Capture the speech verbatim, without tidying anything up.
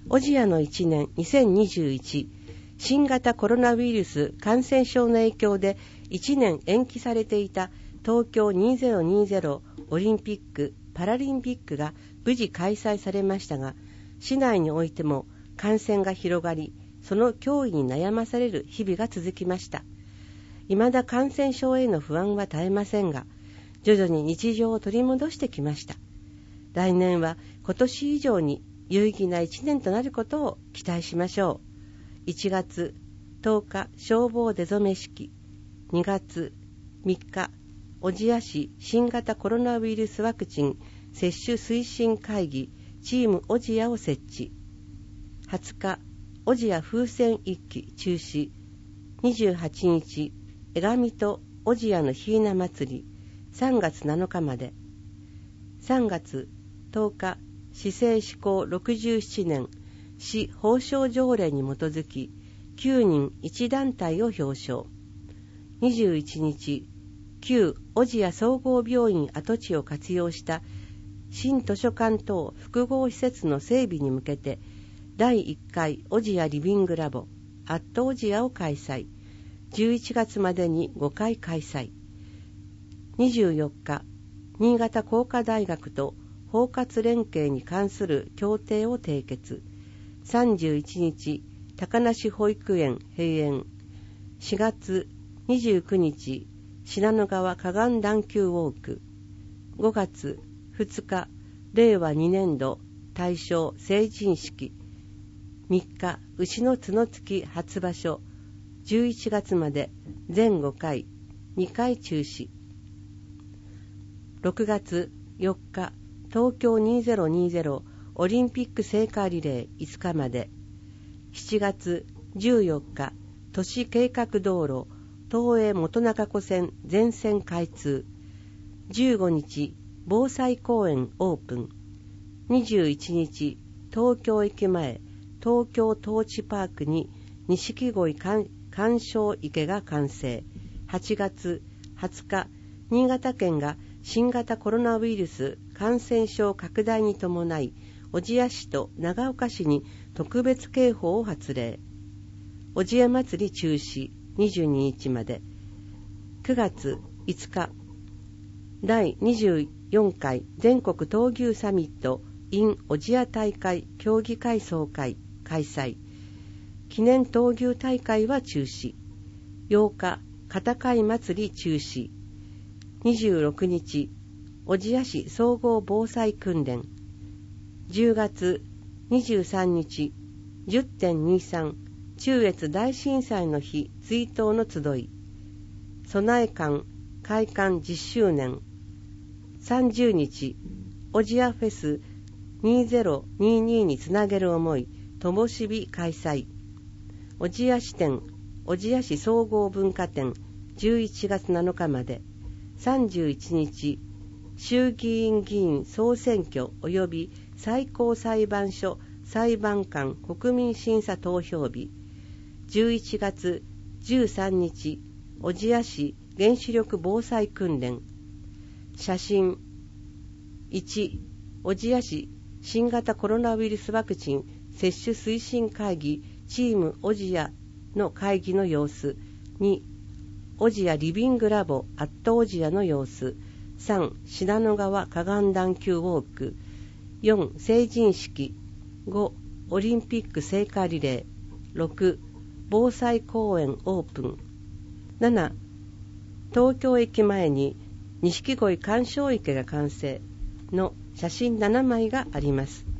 オジアのいちねんにせんにじゅういち、新型コロナウイルス感染症の影響でいちねん延期されていた東京にせんにじゅうオリンピック・パラリンピックが無事開催されましたが、市内においても感染が広がり、その脅威に悩まされる日々が続きました。未だ感染症への不安は絶えませんが、徐々に日常を取り戻してきました。来年は今年以上に有意義な一年となることを期待しましょう。いちがつとおか消防出初め式、にがつみっか小千谷市新型コロナウイルスワクチン接種推進会議チーム小千谷を設置、はつか小千谷風船一揆中止、にじゅうはちにち江上と小千谷のひな祭りさんがつなのかまで、さんがつとおか市政施行ろくじゅうななねん市褒章条例に基づききゅうにんいち団体を表彰、にじゅういちにち旧小千谷総合病院跡地を活用した新図書館等複合施設の整備に向けてだいいっかい小千谷リビングラボアット小千谷を開催、じゅういちがつまでにごかい開催。にじゅうよっか新潟工科大学と包括連携に関する協定を締結、さんじゅういちにち高梨保育園閉園、しがつにじゅうくにち信濃川河岸段丘ウォーク、ごがつふつかれいわにねんど大正成人式、みっか牛の角突き初場所、じゅういちがつまで全ごかい、にかい中止。ろくがつよっか東京にせんにじゅうオリンピック聖火リレーいつかまで、しちがつじゅうよっか都市計画道路東映元中湖線全線開通、じゅうごにち防災公園オープン、にじゅういちにち東京駅前東京トーチパークに錦鯉鑑賞池が完成、はちがつはつか新潟県が新型コロナウイルス感染症拡大に伴い小千谷市と長岡市に特別警報を発令、小千谷祭り中止にじゅうににちまで、くがついつかだいにじゅうよんかい全国闘牛サミット in 小千谷大会協議会総会開催、記念闘牛大会は中止、ようか片貝祭り中止、にじゅうろくにち小千谷市総合防災訓練、じゅうがつにじゅうさんにち じゅってんにさん 中越大震災の日追悼の集い、備え館開館じゅっしゅうねん、さんじゅうにち小千谷フェスにせんにじゅうににつなげる思いともしび開催、小千谷支店小千谷市総合文化展じゅういちがつなのかまで、さんじゅういちにち衆議院議員総選挙及び最高裁判所裁判官国民審査投票日、じゅういちがつじゅうさんにち小千谷市原子力防災訓練、写真いち小千谷市新型コロナウイルスワクチン接種推進会議チーム小千谷の会議の様子、に小千谷リビングラボアット小千谷の様子、さん信濃川河岸段丘ウォーク、よん成人式、ごオリンピック聖火リレー、ろく防災公園オープン、なな東京駅前に錦鯉鑑賞池が完成の写真ななまいがあります。